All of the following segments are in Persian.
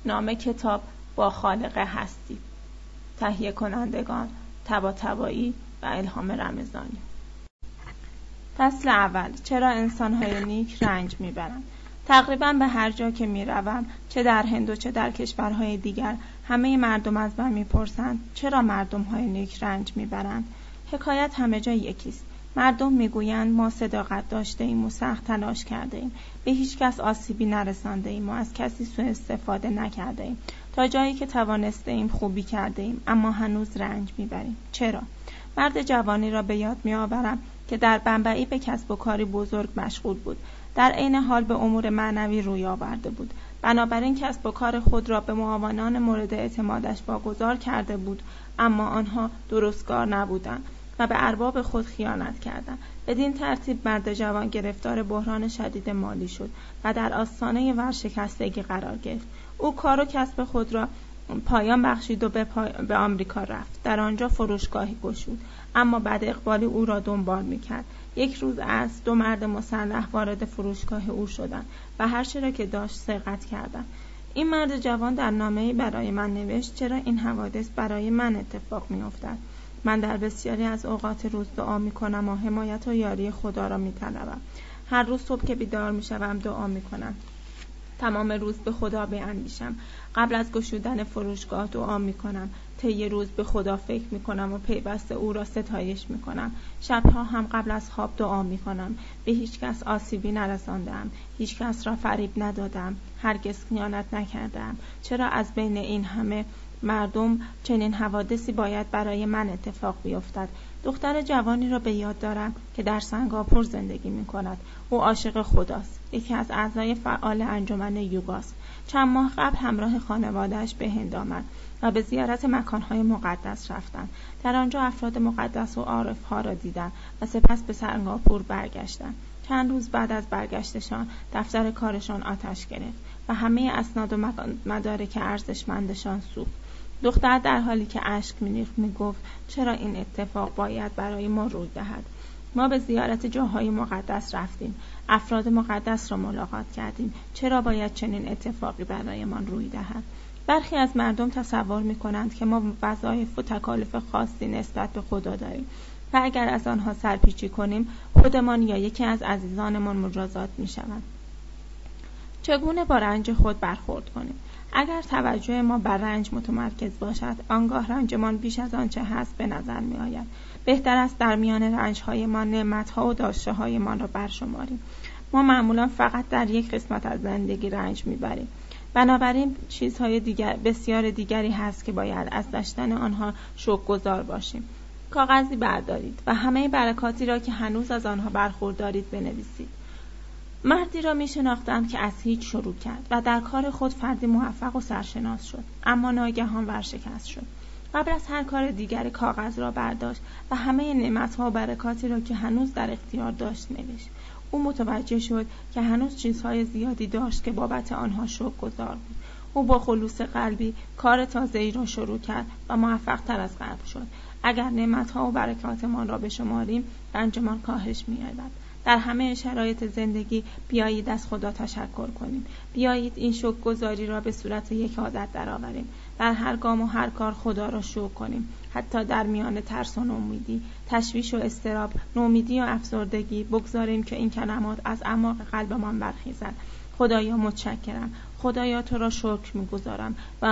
نام کتاب با خالق هستی. تهیه کنندگان طباطبایی و الهام رمضانی. فصل اول. چرا انسان‌های نیک رنج می‌برند؟ تقریباً به هر جا که می‌روم، چه در هند و چه در کشورهای دیگر، همه مردم از من می‌پرسند چرا مردم‌های نیک رنج می‌برند؟ حکایت همه جا یکیست. مردم میگویند ما صداقت داشته ایم و سخت تلاش کرده ایم، به هیچ کس آسیبی نرسانده ایم و از کسی سوء استفاده نکرده ایم، تا جایی که توانسته ایم خوبی کرده ایم، اما هنوز رنج میبریم. چرا؟ مرد جوانی را به یاد میآورم که در بمبئی به کسب و کاری بزرگ مشغول بود، در عین حال به امور معنوی روی آورده بود. بنابراین کسب و کار خود را به معاونان مورد اعتمادش واگذار کرده بود، اما آنها درستکار نبودند و به ارباب خود خیانت کردند. بدین ترتیب مرد جوان گرفتار بحران شدید مالی شد و در آستانه ورشکستگی قرار گرفت. او کار و کسب خود را پایان بخشید و به آمریکا رفت. در آنجا فروشگاهی گشود، اما بعد اقبالی او را دنبال می‌کرد. یک روز عصر 2 مرد مسلح وارد فروشگاه او شدند و هر چه را که داشت سرقت کردند. این مرد جوان در نامه‌ای برای من نوشت چرا این حوادث برای من اتفاق می‌افتد. من در بسیاری از اوقات روز دعا می‌کنم و حمایت و یاری خدا را می‌طلبم. هر روز صبح که بیدار می‌شوم دعا می‌کنم. تمام روز به خدا بیندیشم. قبل از گشودن فروشگاه دعا می‌کنم. طی روز به خدا فکر می‌کنم و پیوسته او را ستایش می‌کنم. شبها هم قبل از خواب دعا می‌کنم. به هیچ کس آسیبی نرساندم. هیچ کس را فریب ندادم. هرگز خیانت نکردم. چرا از بین این همه مردم چنین حوادثی باید برای من اتفاق بیفتد؟ دختر جوانی را به یاد دارم که در سنگاپور زندگی می‌کند. او عاشق خداست. یکی از اعضای فعال انجمن یوگاست. چند ماه قبل همراه خانواده‌اش به هند آمد و به زیارت مکان‌های مقدس رفتند. در آنجا افراد مقدس و عارف‌ها را دیدند و سپس به سنگاپور برگشتند. چند روز بعد از برگشتشان دفتر کارشان آتش گرفت و همه اسناد و مدارک ارزشمندشان سوخت. دختر در حالی که اشک می‌ریخت می‌گفت چرا این اتفاق باید برای ما روی دهد؟ ما به زیارت جاهای مقدس رفتیم، افراد مقدس را ملاقات کردیم، چرا باید چنین اتفاقی برایمان روی دهد؟ برخی از مردم تصور می‌کنند که ما وظایف و تکالیف خاصی نسبت به خدا داریم و اگر از آنها سرپیچی کنیم خودمان یا یکی از عزیزانمان مجازات می‌شوند. چگونه با رنج خود برخورد کنیم؟ اگر توجه ما بر رنج متمرکز باشد، آنگاه رنجمان بیش از آنچه هست به نظر می آید. بهتر است در میان رنج‌هایمان نعمت‌ها و داشته‌هایمان را برشماریم. ما معمولا فقط در یک قسمت از زندگی رنج می‌بریم. بنابراین چیزهای بسیار دیگری هست که باید از داشتن آنها شکرگزار باشیم. کاغذی بردارید و همه برکاتی را که هنوز از آنها برخوردارید بنویسید. مردی را می شناختم که از هیچ شروع کرد و در کار خود فردی موفق و سرشناس شد، اما ناگهان ورشکست شد. قبل از هر کار دیگری کاغذ را برداشت و همه نعمت‌ها و برکاتی را که هنوز در اختیار داشت نوشت. او متوجه شد که هنوز چیزهای زیادی داشت که بابت آنها شکرگزار بود. او با خلوص قلبی کار تازه‌ای را شروع کرد و موفق‌تر از قبل شد. اگر نعمت‌ها و برکاتمان را بشماریم، رنجمان کاهش می‌یابد. در همه شرایط زندگی بیایید از خدا تشکر کنیم. بیایید این شکرگزاری را به صورت یک عادت درآوریم. در هر گام و هر کار خدا را شکر کنیم. حتی در میان ترس و نومیدی، تشویش و اضطراب، نومیدی و افسردگی، بگذاریم که این کلمات از اعماق قلبمان برخیزد. خدایا متشکرم. خدایا تو را شکر می‌گزارم و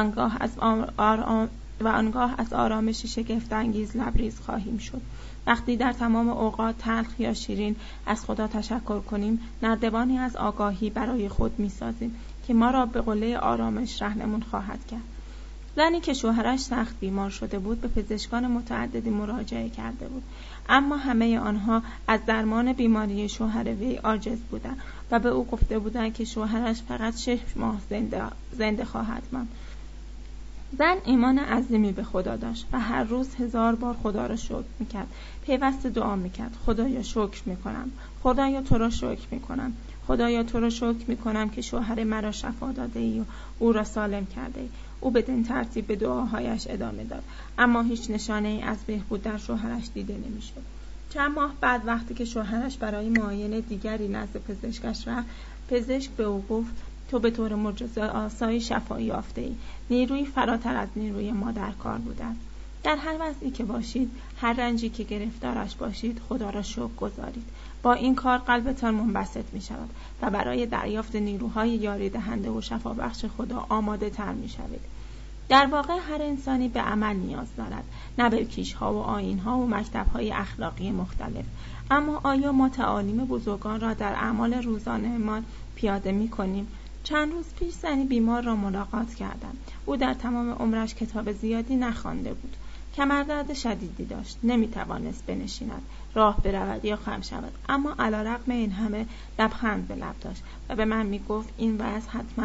آنگاه از آرامش شگفت‌انگیز لبریز خواهیم شد. وقتی در تمام اوقات تلخ یا شیرین از خدا تشکر کنیم، نردبانی از آگاهی برای خود می‌سازیم که ما را به قله آرامش رهنمون خواهد کرد. زنی که شوهرش سخت بیمار شده بود به پزشکان متعددی مراجعه کرده بود، اما همه آنها از درمان بیماری شوهر وی عاجز بودند و به او گفته بودند که شوهرش فقط 6 ماه زنده خواهد ماند. زن ایمان عظیمی به خدا داشت و هر روز 1000 بار خدا را شکر میکرد. پیوسته دعا میکرد. خدایا شکر میکنم. خدایا تو را شکر میکنم. خدایا تو را شکر میکنم که شوهر مرا شفا داده ای و او را سالم کرده ای. او بدین ترتیب به دعاهایش ادامه داد، اما هیچ نشانه ای از بهبود در شوهرش دیده نمیشد. چند ماه بعد وقتی که شوهرش برای معاینه دیگری نزد پزشکش رفت، پزشک به او گفت تو به طور معجزه آسایی شفایی یافته‌ای. نیروی فراتر از نیروی ما در کار بوده است. در هر وضعی که باشید، هر رنجی که گرفتارش باشید، خدا را شکر گذارید. با این کار قلبتان منبسط می شود و برای دریافت نیروهای یاری دهنده و شفابخش خدا آماده تر می شوید. در واقع هر انسانی به عمل نیاز دارد، نه به کیش‌ها و آیین‌ها و مکتب‌های اخلاقی مختلف. اما آیا ما تعالیم بزرگان را در اعمال روزانه ما پیاده می‌کنیم؟ چند روز پیش زنی بیمار را ملاقات کردم. او در تمام عمرش کتاب زیادی نخوانده بود. کمردرد شدیدی داشت، نمی‌توانست بنشیند، راه برود یا خم شود، اما علی‌رغم این همه لبخند به لب داشت و به من میگفت این وضع حتما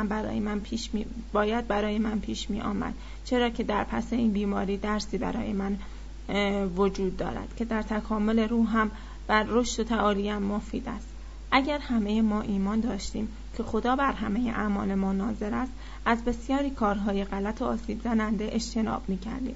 باید برای من پیش می آمد، چرا که در پس این بیماری درسی برای من وجود دارد که در تکامل روحم و رشد و تعالیم مفید است. اگر همه ما ایمان داشتیم که خدا بر همه اعمال ما ناظر است، از بسیاری کارهای غلط و آسیب زننده اجتناب می‌کردیم.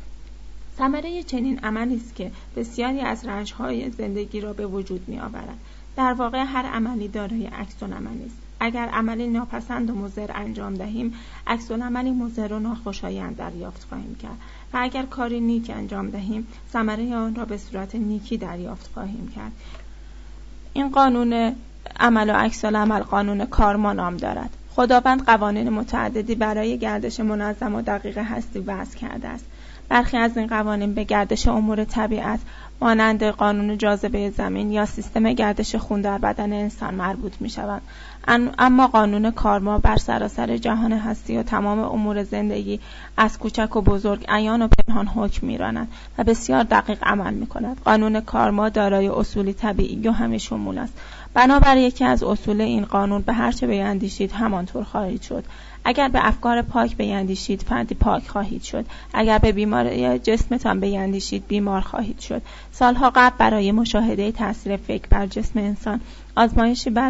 ثمره چنین عملی است که بسیاری از رنج‌های زندگی را به وجود می‌آورد. در واقع هر عملی دارای عکس‌العملی است. اگر عملی ناپسند و مضر انجام دهیم، عکس‌العملی مضر و ناخوشایند دریافت خواهیم کرد و اگر کاری نیک انجام دهیم، ثمره آن را به صورت نیکی دریافت خواهیم کرد. این قانون عمل و عکس‌العمل قانون کارما نام دارد. خداوند قوانین متعددی برای گردش منظم و دقیق هستی وضع کرده است. برخی از این قوانین به گردش امور طبیعت مانند قانون جاذبه زمین یا سیستم گردش خون در بدن انسان مربوط می شوند. اما قانون کارما بر سراسر جهان هستی و تمام امور زندگی از کوچک و بزرگ، عیان و پنهان حکم می راند و بسیار دقیق عمل می کند. قانون کارما دارای اصولی طبیعی و همه شمول است. بنابر یکی از اصول این قانون به هر چه بیندیشید همانطور خواهید شد. اگر به افکار پاک بیندیشید فردی پاک خواهید شد. اگر به بیماری جسمتان بیندیشید بیمار خواهید شد. سالها قبل برای مشاهده تاثیر فکر بر جسم انسان آزمایشی بر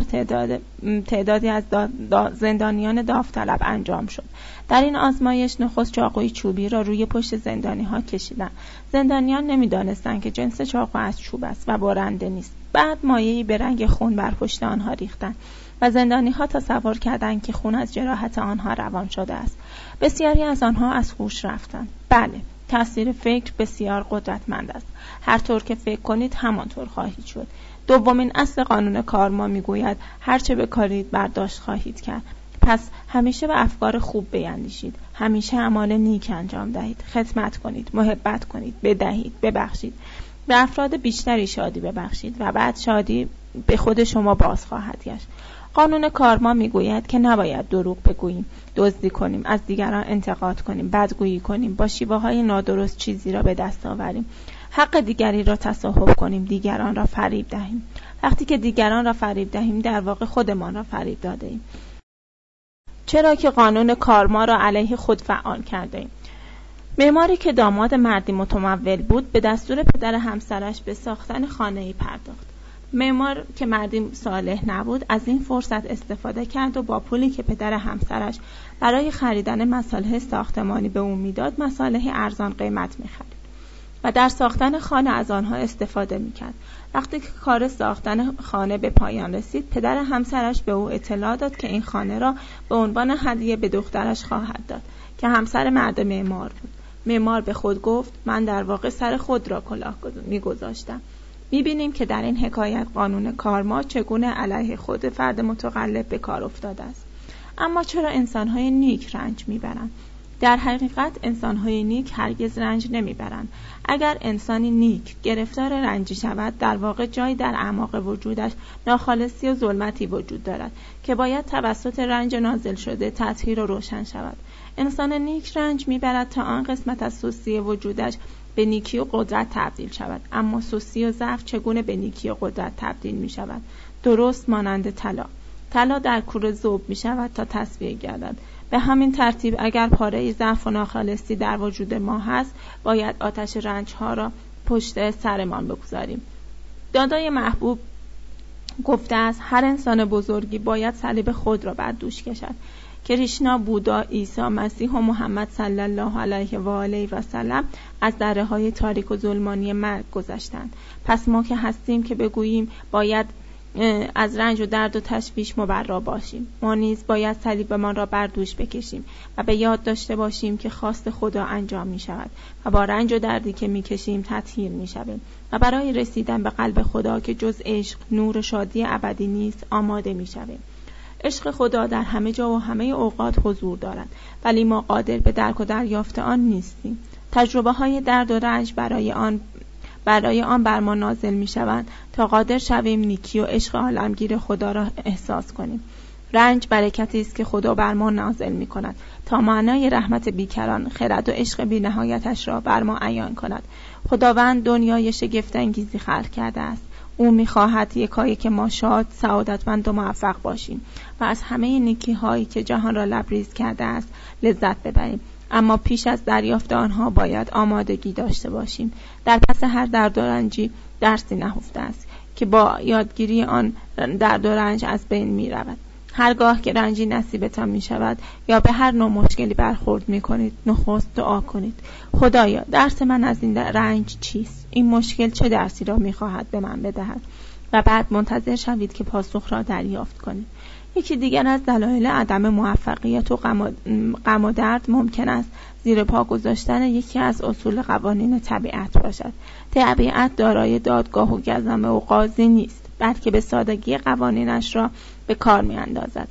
تعدادی از زندانیان داوطلب انجام شد. در این آزمایش نخست چاقوی چوبی را روی پشت زندانی‌ها کشیدند. زندانیان نمی‌دانستند که جنس چاقو از چوب است و برنده نیست. بعد مایعی به رنگ خون بر پشت آنها ریختند و زندانی‌ها تصور کردند که خون از جراحت آنها روان شده است. بسیاری از آنها از هوش رفتند. بله، تأثیر فکر بسیار قدرتمند است. هر طور که فکر کنید همانطور خواهید شد. دومین اصل قانون کارما میگوید هر چه بکارید برداشت خواهید کرد. پس همیشه به افکار خوب بیندیشید، همیشه اعمال نیک انجام دهید، خدمت کنید، محبت کنید، بدهید، ببخشید، به افراد بیشتری شادی ببخشید و بعد شادی به خود شما باز خواهد گشت. قانون کارما میگوید که نباید دروغ بگوییم، دزدی کنیم، از دیگران انتقاد کنیم، بدگویی کنیم، با شیوه‌های نادرست چیزی را به دست آوریم، حق دیگری را تصاحب کنیم، دیگران را فریب دهیم. وقتی که دیگران را فریب دهیم در واقع خودمان را فریب داده‌ایم، چرا که قانون کارما را علیه خود فعال کرده‌ایم. معماری که داماد مردی متمول بود به دستور پدر همسرش به ساختن خانه‌ای پرداخت. معمار که مردی صالح نبود از این فرصت استفاده کرد و با پولی که پدر همسرش برای خریدن مصالح ساختمانی به او میداد مصالح ارزان قیمت می‌خرید و در ساختن خانه از آنها استفاده می‌کرد. وقتی که کار ساختن خانه به پایان رسید پدر همسرش به او اطلاع داد که این خانه را به عنوان هدیه به دخترش خواهد داد که همسر مرد معمار بود. معمار به خود گفت من در واقع سر خود را کلاه می‌گذاشتم. می‌بینیم که در این حکایت قانون کارما چگونه علیه خود فرد متقلب به کار افتاده است. اما چرا انسان‌های نیک رنج می‌برند؟ در حقیقت انسان‌های نیک هرگز رنج نمی‌برند. اگر انسانی نیک گرفتار رنجی شود در واقع جایی در اعماق وجودش ناخالصی و ظلمتی وجود دارد که باید توسط رنج نازل شده تطهیر و روشن شود. انسان نیک رنج می‌برد تا آن قسمت از سستی وجودش به نیکی و قدرت تبدیل شود. اما سستی و ضعف چگونه به نیکی و قدرت تبدیل می شود؟ درست مانند طلا در کوره ذوب می شود تا تصفیه گردد. به همین ترتیب اگر پاره ضعف و ناخالصی در وجود ما هست باید آتش رنج ها را پشت سرمان بگذاریم. دادای محبوب گفته است هر انسان بزرگی باید صلیب خود را بر دوش کشد. کریشنا، بودا، عیسی مسیح و محمد صلی الله علیه و آله و سلم از دره‌های تاریک و ظلمانی مرگ گذشتند. پس ما که هستیم که بگوییم باید از رنج و درد و تشویش مبرا باشیم. ما نیز باید صلیبمان را بر دوش بکشیم و به یاد داشته باشیم که خواست خدا انجام می شود و با رنج و دردی که می کشیم تطهیر می شویم و برای رسیدن به قلب خدا که جز عشق نور و شادی ابدی نیست آماده می شویم. عشق خدا در همه جا و همه اوقات حضور دارد، ولی ما قادر به درک و دریافت آن نیستیم. تجربه های درد و رنج برای آن بر ما نازل می شوند تا قادر شویم نیکی و عشق عالمگیر خدا را احساس کنیم. رنج برکتی است که خدا بر ما نازل می کند تا معنای رحمت بیکران، خرد و عشق بی نهایتش را بر ما عیان کند. خداوند دنیای شگفت انگیزی خلق کرده است. او می خواهد یکایی که ما شاد، سعادتمند و موفق باشیم و از همه نیکی هایی که جهان را لبریز کرده است لذت ببریم. اما پیش از دریافت آنها باید آمادگی داشته باشیم. در پس هر درد و رنجی درسی نهفته است که با یادگیری آن درد و رنج از بین می رود. هرگاه که رنجی نصیبتان می شود یا به هر نوع مشکلی برخورد می کنید، نخست دعا کنید: خدایا، درس من از این رنج چیست؟ این مشکل چه درسی را می خواهد به من بدهد؟ و بعد منتظر شوید که پاسخ را دریافت کنید. یکی دیگر از دلایل عدم موفقیت و غم و درد ممکن است زیر پا گذاشتن یکی از اصول قوانین طبیعت باشد. طبیعت دارای دادگاه و گزمه و قاضی نیست، بلکه به سادگی قوانینش را به کار می اندازد.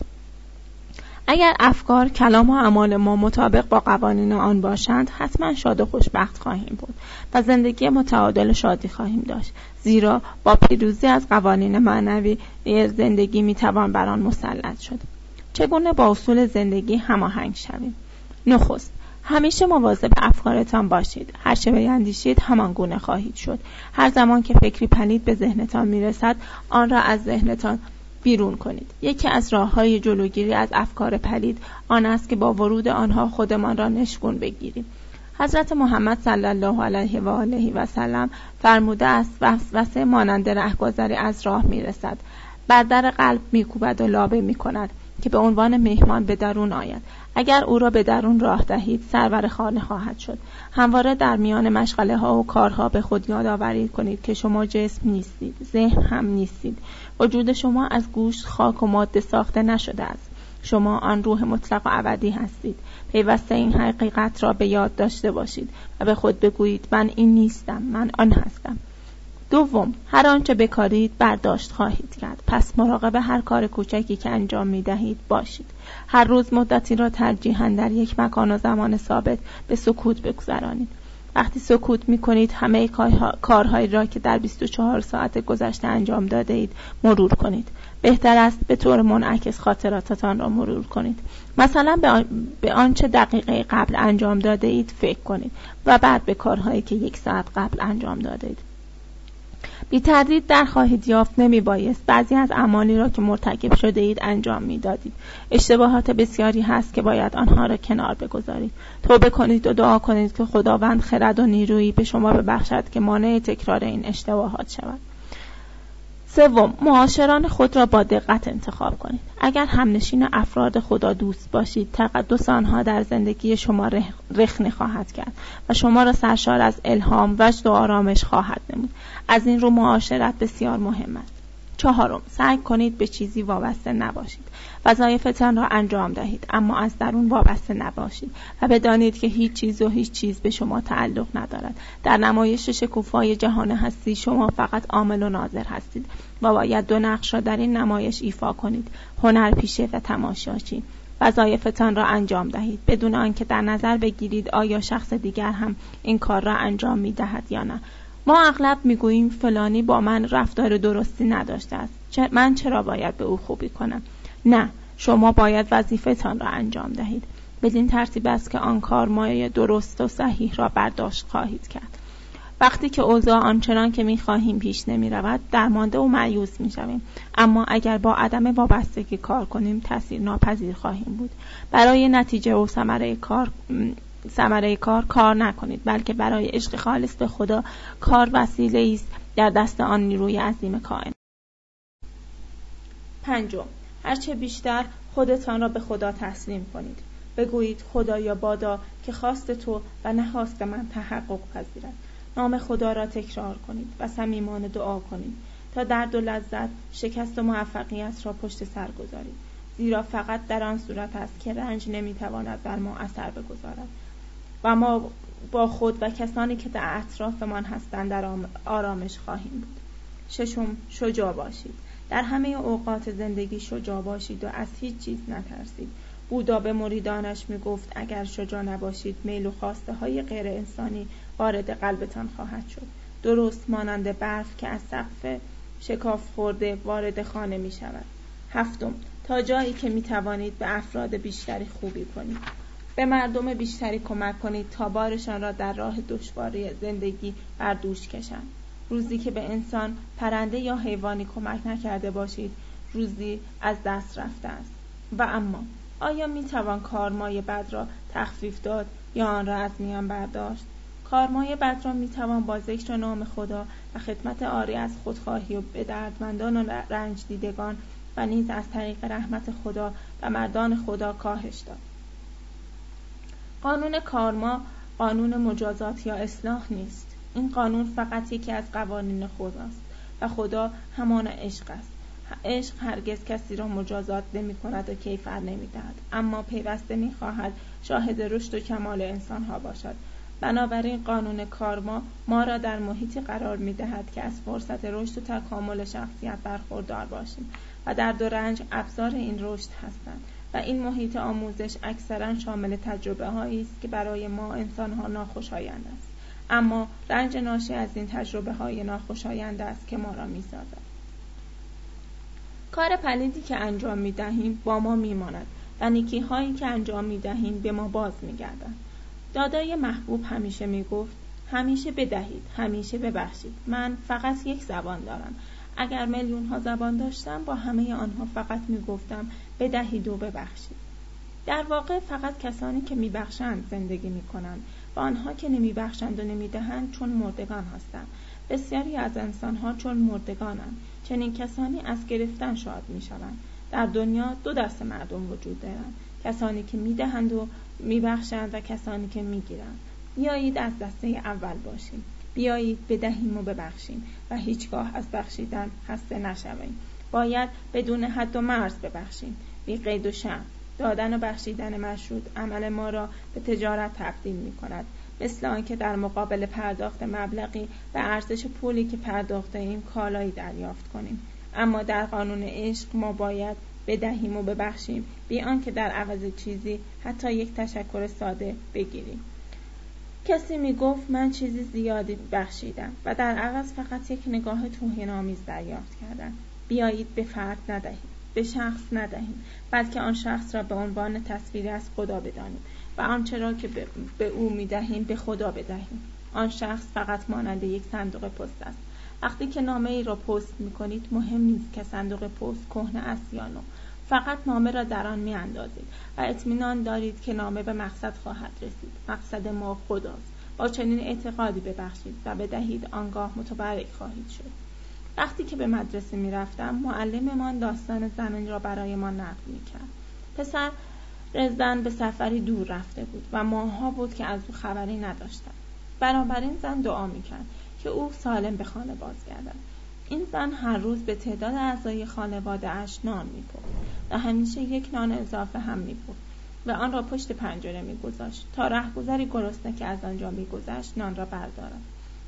اگر افکار، کلام و اعمال ما مطابق با قوانین آن باشند، حتما شاد و خوشبخت خواهیم بود و زندگی متعادل و شادی خواهیم داشت، زیرا با پیروزی از قوانین معنوی زندگی میتوان بر آن مسلط شد. چگونه با اصول زندگی هماهنگ شویم؟ نخست، همیشه مواظب افکارتان باشید. هر چه بیندیشید همان گونه خواهید شد. هر زمان که فکری پلید به ذهنتان میرسد، آن را از ذهنتان بیرون کنید. یکی از راه‌های جلوگیری از افکار پلید آن است که با ورود آنها خودمان را نشگون بگیریم. حضرت محمد صلی الله علیه و آله و سلم فرموده است: وسوسه مانند رهگذری از راه میرسد، بر در قلب میکوبد و لابه میکند که به عنوان مهمان به درون آید. اگر او را به درون راه دهید، سرور خانه خواهد شد. همواره در میان مشغله ها و کارها به خود یادآوری کنید که شما جسم نیستید، ذهن هم نیستید. وجود شما از گوشت، خاک و ماده ساخته نشده است. شما آن روح مطلق و ابدی هستید. پیوسته این حقیقت را به یاد داشته باشید و به خود بگویید: من این نیستم، من آن هستم. دوم، هر آنچه بکارید برداشت خواهید کرد. پس مراقب هر کار کوچکی که انجام می دهید باشید. هر روز مدتی را ترجیحاً در یک مکان و زمان ثابت به سکوت بگذرانید. وقتی سکوت می کنید، همه کارهایی را که در 24 ساعت گذشته انجام داده اید مرور کنید. بهتر است به طور منعکس خاطراتتان را مرور کنید. مثلا به آنچه دقیقه قبل انجام داده اید فکر کنید و بعد به کارهایی که 1 ساعت قبل انجام داده اید. بی تردید در خواهید یافت نمی بایست بعضی از اعمالی را که مرتکب شده اید انجام می دادید. اشتباهات بسیاری هست که باید آنها را کنار بگذارید. توبه کنید و دعا کنید که خداوند خرد و نیرویی به شما ببخشد که مانع تکرار این اشتباهات شود. سوم، معاشران خود را با دقت انتخاب کنید. اگر همنشین افراد خدا دوست باشید، تقدس آنها در زندگی شما رخنه خواهد کرد و شما را سرشار از الهام، وجد و آرامش خواهد نمود. از این رو معاشرت بسیار مهم است. چهارم، سعی کنید به چیزی وابسته نباشید. وظایفتان را انجام دهید، اما از درون وابسته نباشید و بدانید که هیچ چیز به شما تعلق ندارد. در نمایش شکوفای جهان هستی شما فقط عامل و ناظر هستید و باید 2 نقش را در این نمایش ایفا کنید: هنرپیشه و تماشاچی. وظایفتان را انجام دهید بدون آنکه در نظر بگیرید آیا شخص دیگر هم این کار را انجام می‌دهد یا نه. ما اغلب میگوییم فلانی با من رفتار درستی نداشته است، من چرا باید به او خوبی کنم؟ نه، شما باید وظیفتان را انجام دهید. بدین ترتیب است که آن کار مایه درست و صحیح را برداشت خواهید کرد. وقتی که اوضاع آنچنان که می‌خواهیم پیش نمی‌رود، درمانده و مایوس می‌شویم. اما اگر با عدم وابستگی کار کنیم، تأثیر ناپذیر خواهیم بود. برای نتیجه و ثمره کار نکنید، بلکه برای عشق خالص به خدا کار وسیله است در دست آن نیروی عظیم کائنات. 5. هرچه بیشتر خودتان را به خدا تسلیم کنید. بگویید: خدایا بادا که خواست تو و نه خواست من تحقق پذیرد. نام خدا را تکرار کنید و صمیمانه دعا کنید. تا درد و لذت، شکست و موفقیت را پشت سر گذارید، زیرا فقط در آن صورت است که رنج نمیتواند بر ما اثر بگذارد و ما با خود و کسانی که در اطرافمان هستند در آرامش خواهیم بود. 6. شجاع باشید. در همه اوقات زندگی شجاع باشید و از هیچ چیز نترسید. بودا به مریدانش میگفت اگر شجاع نباشید میل و خواسته های غیر انسانی وارد قلبتان خواهد شد، درست مانند برف که از سقف شکاف خورده وارد خانه می شود. 7. تا جایی که می توانید به افراد بیشتری خوبی کنید. به مردم بیشتری کمک کنید تا بارشان را در راه دشواری زندگی بر دوش کشند. روزی که به انسان، پرنده یا حیوانی کمک نکرده باشید، روزی از دست رفته است. و اما آیا می توان کارمای بد را تخفیف داد یا آن را از میان برداشت؟ کارمای بد را می توان با ذکر نام خدا و خدمت عاری از خودخواهی و به دردمندان و رنج دیدگان و نیز از طریق رحمت خدا و مردان خدا کاهش داد. قانون کارما قانون مجازات یا اصلاح نیست. این قانون فقط یکی از قوانین خداست و خدا همان عشق است. عشق هرگز کسی را مجازات نمی کند و کیفر نمی دهد، اما پیوسته می خواهد شاهد رشد و کمال انسان ها باشد. بنابراین قانون کارما ما را در محیطی قرار می دهد که از فرصت رشد و تکامل شخصیت برخوردار باشیم و درد و رنج ابزار این رشد هستند و این محیط آموزش اکثرا شامل تجربه هایی است که برای ما انسان ها ناخوشایند است، اما رنج ناشی از این تجربه های ناخوشایند است که ما را می سازد. کار پلیدی که انجام می دهیم با ما می ماند و نیکی هایی که انجام می دهیم به ما باز می گردند. دادای محبوب همیشه می گفت همیشه بدهید، همیشه ببخشید. من فقط یک زبان دارم. اگر میلیون ها زبان داشتم با همه آنها فقط می گفتم بدهید و ببخشید. در واقع فقط کسانی که می بخشند زندگی می کنند و آنها که نمی بخشند و نمی دهند چون مردگان هستند. بسیاری از انسان ها چون مردگانند. چنین کسانی از گرفتن شاد می شوند. در دنیا دو دسته مردم وجود دارند، کسانی که می دهند و می بخشند و کسانی که می گیرند. بیایید از دسته اول باشیم. بیایید بدهیم و ببخشیم و هیچگاه از بخشیدن خسته نشویم. باید بدون حد و مرز ببخشیم، بی قید و شرط. دادن و بخشیدن مشروط عمل ما را به تجارت تبدیل می کند، مثل آنکه در مقابل پرداخت مبلغی به ارزش پولی که پرداخته ایم کالایی دریافت کنیم. اما در قانون عشق ما باید بدهیم و ببخشیم بی آنکه در عوض چیزی، حتی یک تشکر ساده، بگیریم. کسی می گفت من چیزی زیادی بخشیدم و در عوض فقط یک نگاه توهین‌آمیز دریافت کردم. بیایید به فرد ندهیم، به شخص ندهیم، بلکه آن شخص را به عنوان تصویری از خدا بدانیم و آنچه را که به او می دهیم به خدا بدهیم. آن شخص فقط مانند یک صندوق پست است. وقتی که نامه ای را پست می کنید مهم نیست که صندوق پست کهنه است یا نو. فقط نامه را در آن می اندازید و اطمینان دارید که نامه به مقصد خواهد رسید. مقصد ما خداست. با چنین اعتقادی ببخشید و بدهید، آنگاه متبرک خواهید شد. وقتی که به مدرسه می رفتم معلممان داستان زنی را برای ما نقل می کرد. پسر زن به سفری دور رفته بود و ماه‌ها بود که از او خبری نداشتند. بنابراین زن دعا می کرد که او سالم به خانه بازگردد. این زن هر روز به تعداد اعضای خانواده اش نان می پخت و همیشه یک نان اضافه هم می پخت و آن را پشت پنجره می گذاشت تا رهگذری گرسنه که از آنجا می گذشت نان را بردارد.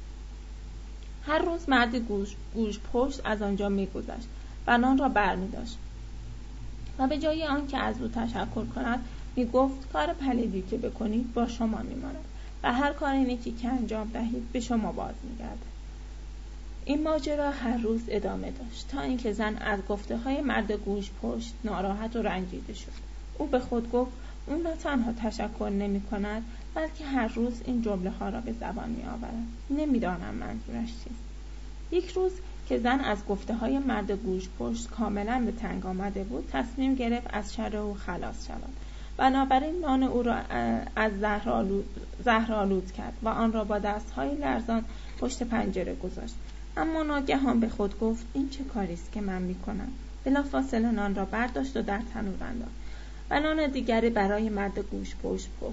هر روز مرد گوش پشت از آنجا می گذشت و نان را بر می داشت و به جای آن که از او تشکر کند می گفت کار پلیدی که بکنید با شما می ماند و هر کار نیکی که انجام دهید به شما باز می گردد. این ماجرا هر روز ادامه داشت تا اینکه زن از گفته های مرد گوش پشت ناراحت و رنجیده شد. او به خود گفت اون نه تنها تشکر نمی کند بلکه هر روز این جمله ها را به زبان می آورد. نمیدانم منظورش چیست. یک روز که زن از گفته های مرد گوش پشت کاملا به تنگ آمده بود تصمیم گرفت از شر او خلاص شود. بنابراین نان او را از زهر آلود کرد و آن را با دستهای لرزان پشت پنجره گذاشت. اما ناگهان به خود گفت این چه کاری است که من میکنم؟ بلافاصله نان را برداشت و در تنور انداخت و نان دیگری برای مرد گوش پشت پخت.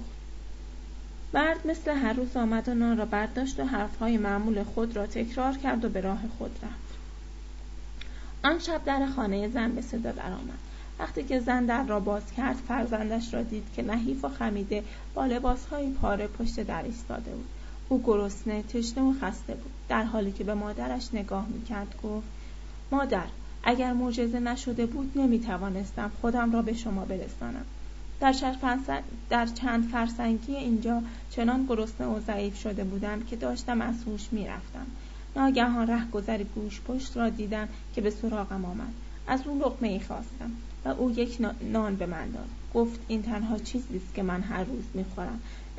مرد مثل هر روز آمد و نان را برداشت و حرفهای معمول خود را تکرار کرد و به راه خود رفت. آن شب در خانه زن به صدا درآمد. وقتی که زن در را باز کرد، فرزندش را دید که نحیف و خمیده با لباسهای پاره پشت در ایستاده بود. او گرسنه، تشنه و خسته بود. در حالی که به مادرش نگاه می‌کرد گفت: مادر، اگر معجزه نشده بود نمی‌توانستم خودم را به شما برسانم. در چند فرسنگی اینجا چنان گرسنه و ضعیف شده بودم که داشتم از هوش می‌رفتم. ناگهان رهگذر گوشپشت را دیدم که به سراغم آمد. از او لقمه‌ای خواستم و او یک نان به من داد. گفت: این تنها چیزی است که من هر روز می‌خورم.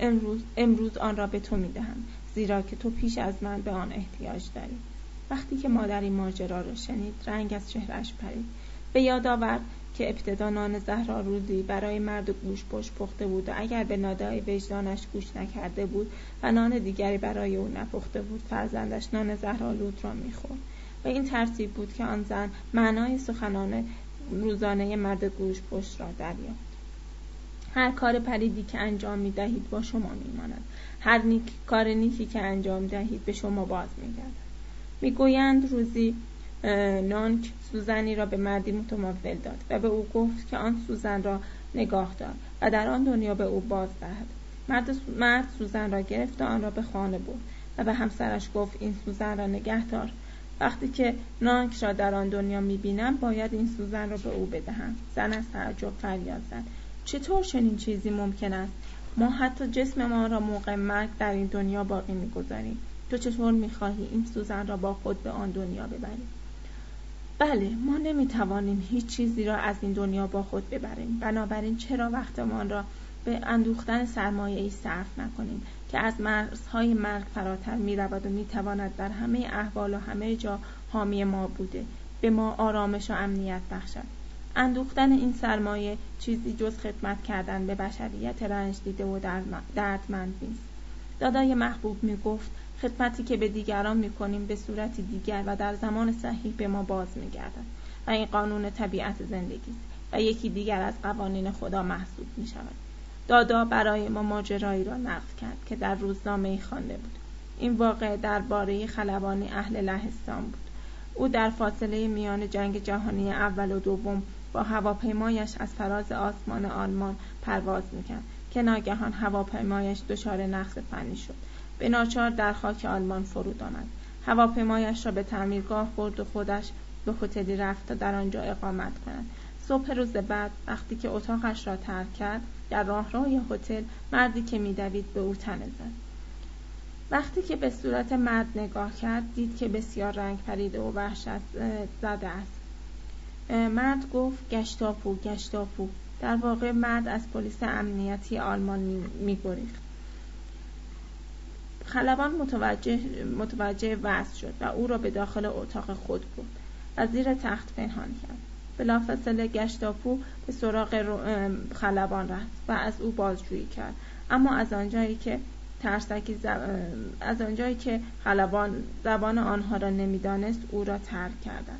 امروز آن را به تو می‌دهم، زیرا که تو پیش از من به آن احتیاج داری. وقتی که مادر این ماجرا را شنید، رنگ از چهره‌اش پرید. به یاد آورد که ابتدا نان زهرآلودی برای مرد گوشپشت پخته بود و اگر به ندای وجدانش گوش نکرده بود و نان دیگری برای او نپخته بود، فرزندش نان زهرآلود را می‌خورد. و این ترتیب بود که آن زن معنای سخنان روزانه مرد گوشپشت را دریافت. هر کار پلیدی که انجام می‌دهید با شما می‌ماند. هر کار نیکی که انجام دهید به شما باز می‌گردد. می‌گویند روزی نانک سوزنی را به مردی متمول داد و به او گفت که آن سوزن را نگاه دار و در آن دنیا به او باز دهد. مرد سوزن را گرفت و آن را به خانه برد و به همسرش گفت: این سوزن را نگه دار. وقتی که نانک را در آن دنیا می‌بینم باید این سوزن را به او بدهم. زن از تعجب فریاد زد: چطور چنین چیزی ممکن است؟ ما حتی جسم ما را موقع مرگ در این دنیا باقی می‌گذاریم. تو چطور می‌خواهی این سوزن را با خود به آن دنیا ببری؟ بله، ما نمی‌توانیم هیچ چیزی را از این دنیا با خود ببریم. بنابراین چرا وقتمان را به اندوختن سرمایه‌ای صرف نکنیم که از مرزهای مرگ فراتر می‌رود و می‌تواند در همه احوال و همه جا حامی ما بوده، به ما آرامش و امنیت بخشد. اندوختن این سرمایه چیزی جز خدمت کردن به بشریت رنج دیده و دردمند نیست. دادای محبوب می‌گفت: خدمتی که به دیگران می‌کنیم به صورتی دیگر و در زمان صحیح به ما باز می‌گردد و این قانون طبیعت زندگی است و یکی دیگر از قوانین خدا محسوب می‌شود. دادا برای ما ماجرایی را نقل کرد که در روزنامه‌ای خوانده بود. این واقعه درباره خلبان اهل لهستان بود. او در فاصله میان جنگ جهانی اول و دوم با هواپیمایش از فراز آسمان آلمان پرواز می‌کرد که ناگهان هواپیمایش دچار نقص فنی شد. به ناچار در خاک آلمان فرود آمد. هواپیمایش را به تعمیرگاه برد و خودش به هتلی رفت تا در آنجا اقامت کند. صبح روز بعد وقتی که اتاقش را ترک کرد، در راهروی هتل مردی که می‌دوید به او تنه زد. وقتی که به صورت مرد نگاه کرد، دید که بسیار رنگ پریده و وحشت زده است. مرد گفت: گشتاپو، گشتاپو. در واقع مرد از پلیس امنیتی آلمان می‌گریخت. خلبان متوجه وضع شد و او را به داخل اتاق خود برد و زیر تخت پنهان کرد. بلافاصله گشتاپو به سراغ خلبان رفت و از او بازجویی کرد، اما از آنجایی که خلبان زبان آنها را نمی‌دانست او را ترک کردند.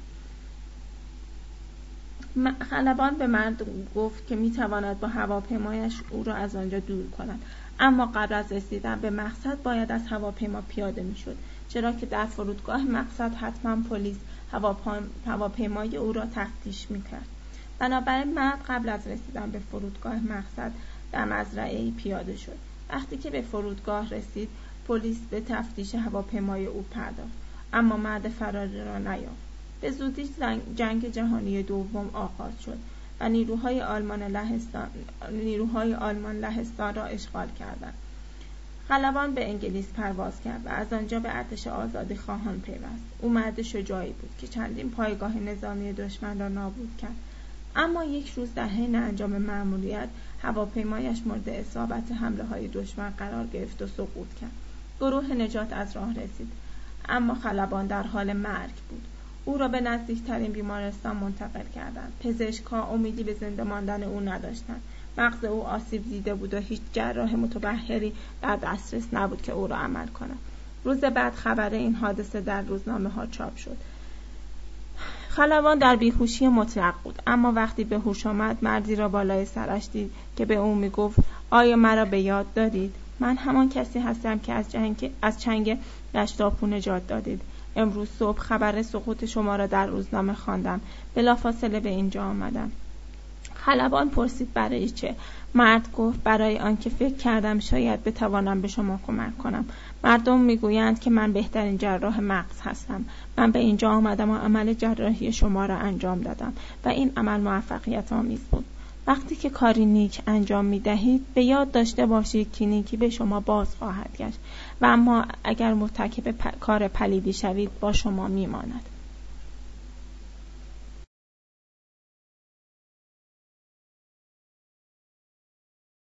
خلبان به مرد گفت که می‌تواند با هواپیمایش او را از آنجا دور کند، اما قبل از رسیدن به مقصد باید از هواپیما پیاده می‌شد، چرا که در فرودگاه مقصد حتما پلیس هواپیمای او را تفتیش می‌کرد. بنابراین مرد قبل از رسیدن به فرودگاه مقصد در مزرعه‌ای پیاده شد. وقتی که به فرودگاه رسید، پلیس به تفتیش هواپیمای او پرداخت، اما مرد فراری را نیافت. به زودی جنگ جهانی دوم آغاز شد و نیروهای آلمان لهستان را اشغال کردند. خلبان به انگلیس پرواز کرد و از آنجا به ارتش آزادی خواهان پیوست. او مرد شجاعی بود که چندین پایگاه نظامی دشمن را نابود کرد، اما یک روز در حین انجام مأموریت هواپیمایش مورد اصابت حمله‌های دشمن قرار گرفت و سقوط کرد. گروه نجات از راه رسید، اما خلبان در حال مرگ بود. او را به نزدیکترین بیمارستان منتقل کردند. پزشک‌ها امیدی به زنده ماندن او نداشتند. مغز او آسیب دیده بود و هیچ جراح متبحری در دسترس نبود که او را عمل کند. روز بعد خبر این حادثه در روزنامه‌ها چاپ شد. خلبان در بیهوشی مطلق بود، اما وقتی به هوش آمد مردی را بالای سرش دید که به او میگفت: آیا مرا به یاد دارید؟ من همان کسی هستم که از چنگ گشتاپو نجات دادید امروز صبح خبر سقوط شما را در روزنامه خواندم. بلافاصله به اینجا آمدم. خلبان پرسید برای چه؟ مرد گفت برای آنکه فکر کردم شاید بتوانم به شما کمک کنم. مردم میگویند که من بهترین جراح مغز هستم. من به اینجا آمدم و عمل جراحی شما را انجام دادم و این عمل موفقیت آمیز بود. وقتی که کاری نیک انجام می دهید به یاد داشته باشید که نیکی به شما باز خواهد گشت و اما اگر مرتکب کار پلیدی شوید با شما می ماند.